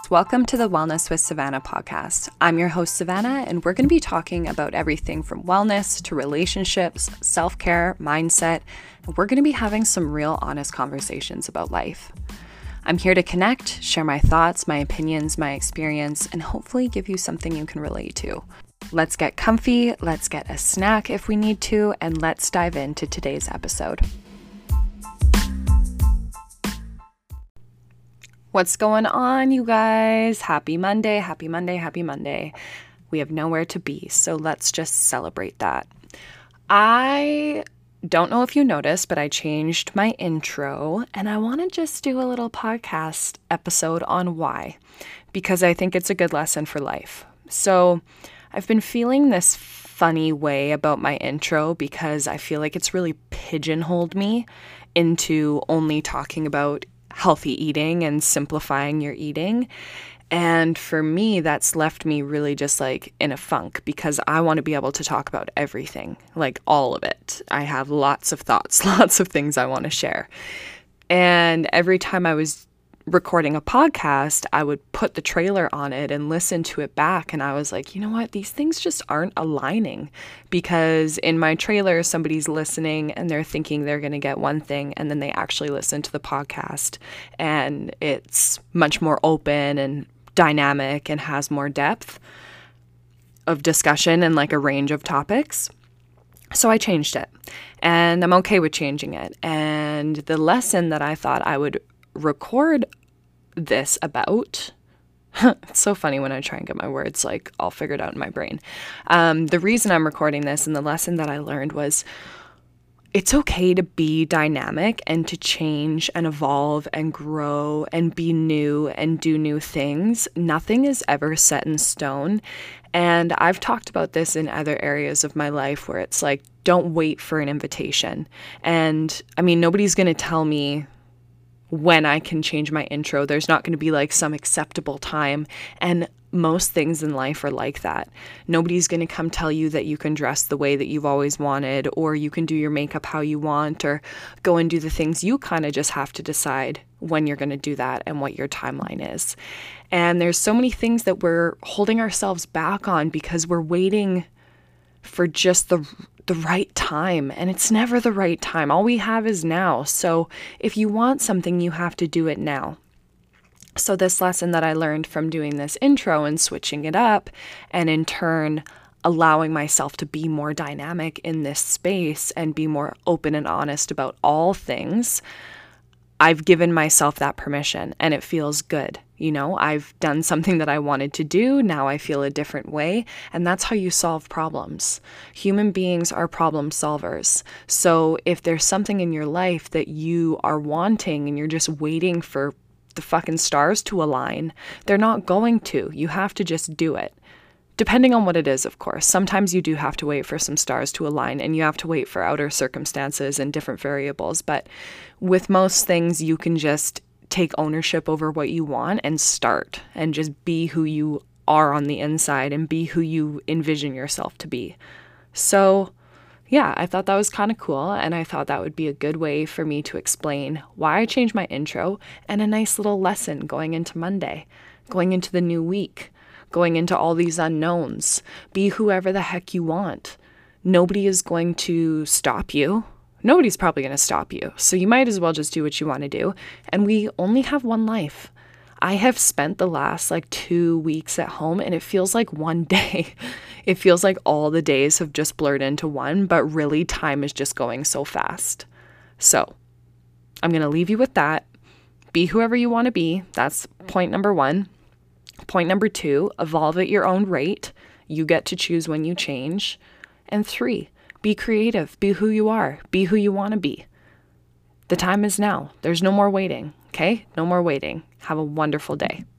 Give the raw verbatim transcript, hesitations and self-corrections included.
Welcome to the Wellness with Savannah podcast. I'm your host, Savannah, and we're going to be talking about everything from wellness to relationships, self-care, mindset, and we're going to be having some real honest conversations about life. I'm here to connect, share my thoughts, my opinions, my experience, and hopefully give you something you can relate to. Let's get comfy, let's get a snack if we need to, and let's dive into today's episode. What's going on, you guys? Happy Monday, happy Monday, happy Monday. We have nowhere to be, so let's just celebrate that. I don't know if you noticed, but I changed my intro, and I want to just do a little podcast episode on why, because I think it's a good lesson for life. So I've been feeling this funny way about my intro because I feel like it's really pigeonholed me into only talking about healthy eating and simplifying your eating. And for me, that's left me really just like in a funk because I want to be able to talk about everything, like all of it. I have lots of thoughts, lots of things I want to share. And every time I was recording a podcast, I would put the trailer on it and listen to it back. And I was like, you know what? These things just aren't aligning because in my trailer, somebody's listening and they're thinking they're going to get one thing. And then they actually listen to the podcast and it's much more open and dynamic and has more depth of discussion and like a range of topics. So I changed it and I'm okay with changing it. And the lesson that I thought I would record this about, it's so funny when I try and get my words like all figured out in my brain. Um, the reason I'm recording this and the lesson that I learned was it's okay to be dynamic and to change and evolve and grow and be new and do new things. Nothing is ever set in stone. And I've talked about this in other areas of my life where it's like, don't wait for an invitation. And I mean, nobody's going to tell me when I can change my intro. There's not going to be like some acceptable time. And most things in life are like that. Nobody's going to come tell you that you can dress the way that you've always wanted, or you can do your makeup how you want, or go and do the things. You kind of just have to decide when you're going to do that and what your timeline is. And there's so many things that we're holding ourselves back on because we're waiting for just the the right time, and it's never the right time. All we have is now. So if you want something, you have to do it now. So this lesson that I learned from doing this intro and switching it up, and in turn allowing myself to be more dynamic in this space and be more open and honest about all things, I've given myself that permission and it feels good. You know, I've done something that I wanted to do. Now I feel a different way. And that's how you solve problems. Human beings are problem solvers. So if there's something in your life that you are wanting and you're just waiting for the fucking stars to align, they're not going to. You have to just do it. Depending on what it is, of course. Sometimes you do have to wait for some stars to align and you have to wait for outer circumstances and different variables. But with most things, you can just take ownership over what you want and start and just be who you are on the inside and be who you envision yourself to be. So yeah, I thought that was kind of cool. And I thought that would be a good way for me to explain why I changed my intro and a nice little lesson going into Monday, going into the new week, going into all these unknowns. Be whoever the heck you want. Nobody is going to stop you. Nobody's probably going to stop you. So you might as well just do what you want to do. And we only have one life. I have spent the last like two weeks at home and it feels like one day. It feels like all the days have just blurred into one, but really time is just going so fast. So I'm going to leave you with that. Be whoever you want to be. That's point number one. Point number two, evolve at your own rate. You get to choose when you change. And three, be creative. Be who you are. Be who you want to be. The time is now. There's no more waiting. Okay? No more waiting. Have a wonderful day.